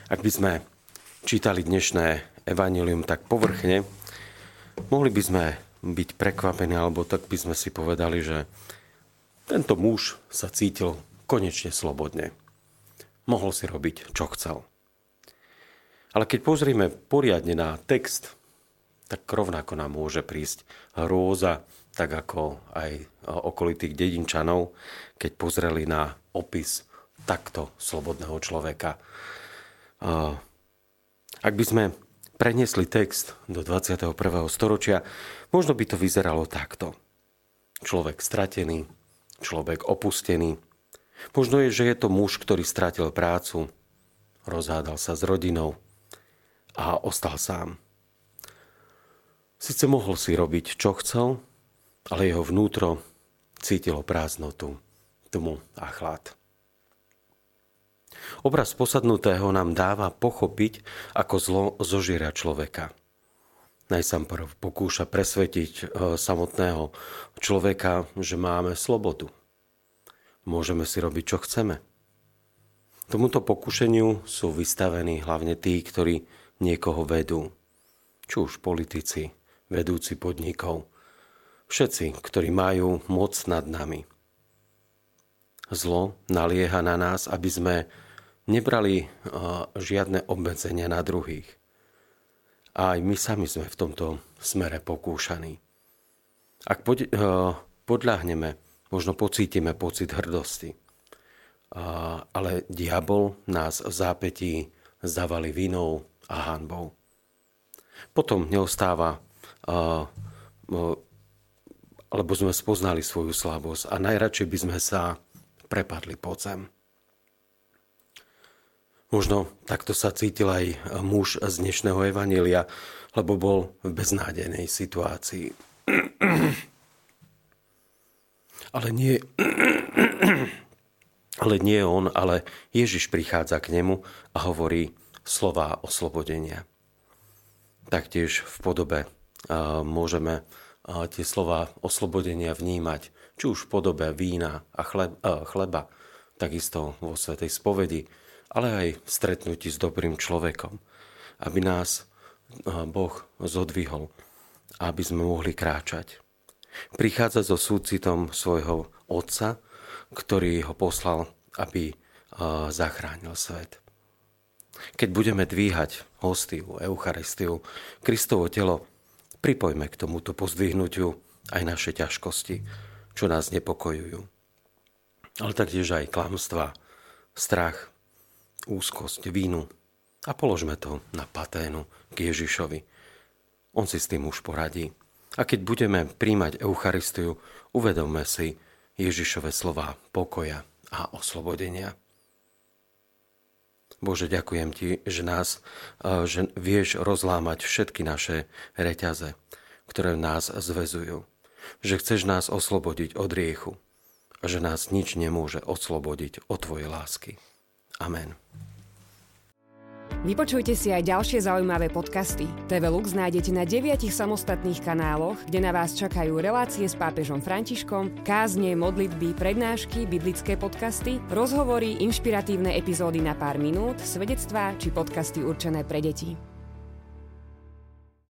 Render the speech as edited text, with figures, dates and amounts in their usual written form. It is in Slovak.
Ak by sme čítali dnešné evanjelium tak povrchne, mohli by sme byť prekvapení, alebo tak by sme si povedali, že tento muž sa cítil konečne slobodne. Mohol si robiť, čo chcel. Ale keď pozrieme poriadne na text, tak rovnako nám môže prísť hrôza, tak ako aj okolitých dedinčanov, keď pozreli na opis takto slobodného človeka. Ak by sme preniesli text do 21. storočia, možno by to vyzeralo takto. Človek stratený, človek opustený. Možno je, že je to muž, ktorý stratil prácu, rozhádal sa s rodinou a ostal sám. Sice mohol si robiť, čo chcel, ale jeho vnútro cítilo prázdnotu, tmu a chlad. Obraz posadnutého nám dáva pochopiť, ako zlo zožiera človeka. Najsám prv pokúša presvetiť samotného človeka, že máme slobodu. Môžeme si robiť, čo chceme. Tomuto pokušeniu sú vystavení hlavne tí, ktorí niekoho vedú. Či už politici, vedúci podnikov, všetci, ktorí majú moc nad nami. Zlo nalieha na nás, aby sme nebrali žiadne obmedzenia na druhých. A aj my sami sme v tomto smere pokúšaní. Ak podľahneme, možno pocítime pocit hrdosti. Ale diabol nás v zápätí zavali vinou a hanbou. Potom neostáva, alebo sme spoznali svoju slabosť a najradšej by sme sa prepadli pod zem. Možno takto sa cítil aj muž z dnešného evanjelia, lebo bol v beznádejnej situácii. Ale nie on, ale Ježiš prichádza k nemu a hovorí slová oslobodenia. Taktiež v podobe môžeme tie slová oslobodenia vnímať, či už v podobe vína a chleba, takisto vo svätej spovedi, ale aj v stretnutí s dobrým človekom, aby nás Boh zodvihol, aby sme mohli kráčať. Prichádza so súcitom svojho Otca, ktorý ho poslal, aby zachránil svet. Keď budeme dvíhať hostiu, Eucharistiu, Kristovo telo, pripojme k tomuto pozdvihnutiu aj naše ťažkosti, čo nás nepokojujú. Ale taktiež aj klamstva, strach, úzkosť, vínu a položme to na paténu k Ježišovi. On si s tým už poradí. A keď budeme príjmať Eucharistiu, uvedomme si Ježišove slová pokoja a oslobodenia. Bože, ďakujem Ti, že vieš rozlámať všetky naše reťaze, ktoré nás zväzujú. Že chceš nás oslobodiť od hriechu a že nás nič nemôže oslobodiť od Tvojej lásky. Amen. Vypočujte si aj ďalšie zaujímavé podcasty. TV Lux nájdete na 9 samostatných kanáloch, kde na vás čakajú relácie s pápežom Františkom, kázne, modlitby, prednášky, biblické podcasty, rozhovory, inšpiratívne epizódy na pár minút, svedectvá či podcasty určené pre deti.